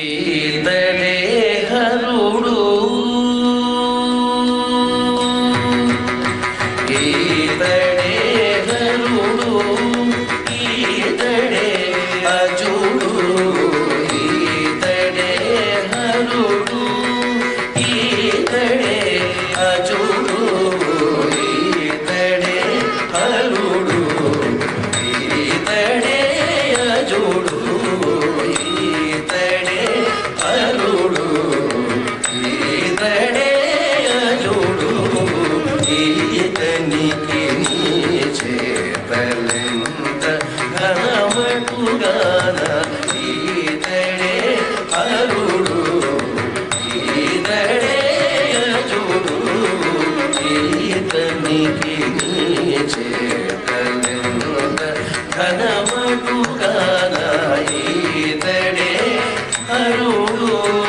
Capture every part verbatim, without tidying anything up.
ఈతడే హరుడు ఈతడే హరుడు ఈతడే అజుడు ఈతడే హరుడు ఈతడే అజుడు ఈతడే హరుడు ఈతడే అజుడు ఈతడే హరుడు ఈతడే అజుడు ఈతనికి నీ చేతలెంత ఘనమటుగాన ఈతడే హరుడు ఈతడే అజుడు ఈతనికి నీ చేతలెంత ఘనమటుగాన ఈతడే హరుడు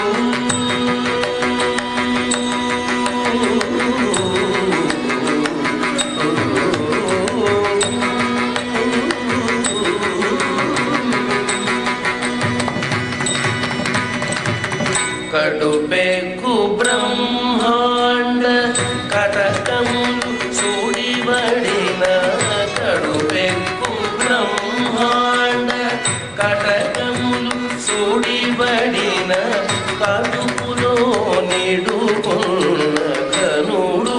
కడుపెక్కు బ్రహ్మాండ కటకములు సూడిబడిన కడుపెక్కు బ్రహ్మాండ కటకములు సూడిబడిన కడుపులో నిడుకున్న కనుడు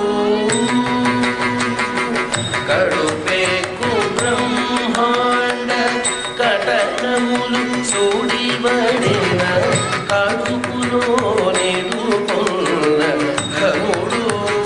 కడుపెక్కు బ్రహ్మాండ కటకములు సూడిబడిన కడుపులో నిడుకున్న కనుడు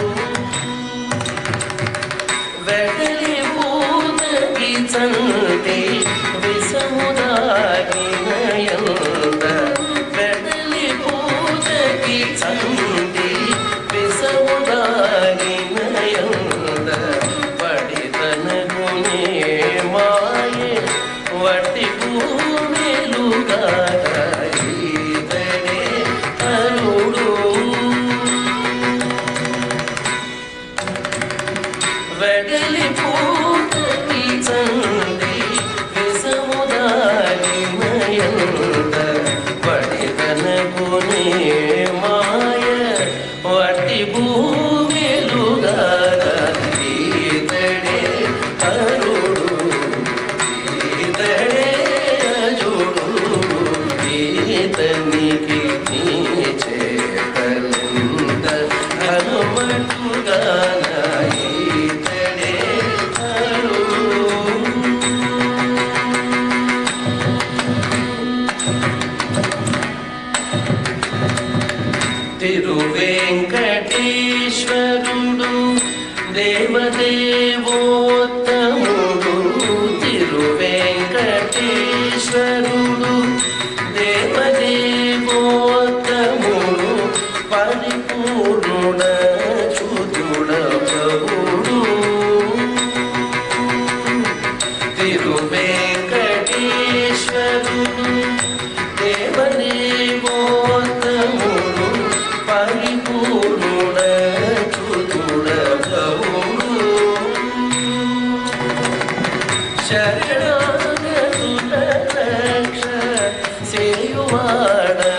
వెడలి పూతకి చంటి విసముదాగిన యంత వెడలి పూతకి చంటి విసముదాగిన యంత పడితనగునే మాయే వట్టి భూమిలుగా ఈతడే హరుడు వెడలి పూతకి చండి విసముదాగిన యంత పడితనగునే మాయ వట్టి భూమిలుగా ఈతడే హరుడు ఈతడే అజుడు ఈతనికి నీ చేతలెంత హనుమటుగాన ఈతడే హరుడు తిరువేంకటేశ్వరుడు దేవదేవోత్తముడు తిరువేంకటేశ్వరుడు దేవదేవోత్తముడు పరిపూర్ణుడ చూతుడ ప్రభుడు తిరువేంకటేశ్వరుడు దేవదేవోత్తముడు పరిపూర్ణుడ చూతుడ ప్రభుడు శరణాగతుల రక్ష సేయువాడ